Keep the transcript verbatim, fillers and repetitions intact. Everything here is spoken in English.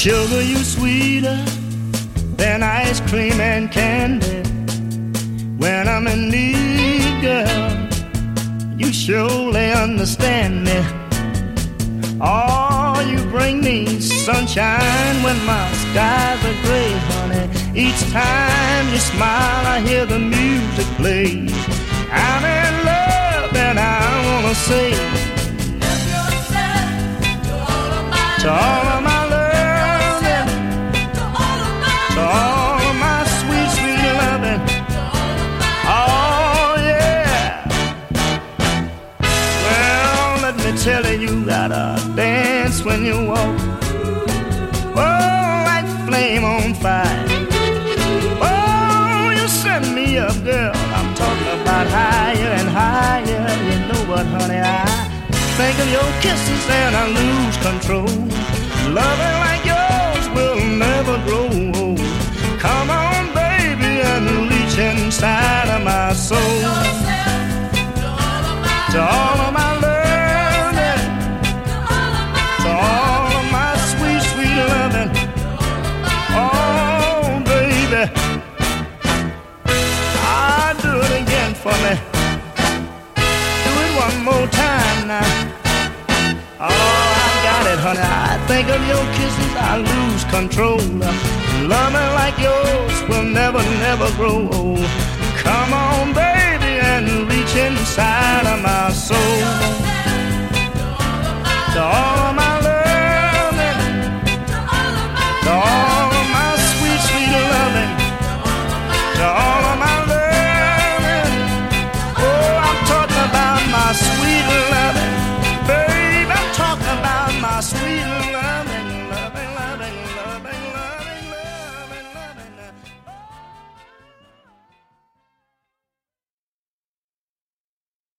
Sugar, you sweeter than ice cream and candy. When I'm in need, girl, you surely understand me. Oh, you bring me sunshine when my skies are gray, honey. Each time you smile, I hear the music play. I'm in love and I wanna say to all of my loving, to all of my sweet, sweet loving. Oh yeah. Well, let me tell you, you gotta dance when you walk. Oh, like flame on fire. Oh, you set me up, girl. I'm talking about higher and higher. You know what, honey, I think of your kisses and I lose control. Loving like yours will never grow old. Come on, baby, and reach inside of my soul. To all of my loving, to all of my sweet, sweet loving. Oh, baby, I'll do it again for me. Do it one more time now. Oh, I got it, honey. I think of your kisses, I lose control. Loving like yours will never, never grow old. Come on, baby, and reach inside of my soul. To all of my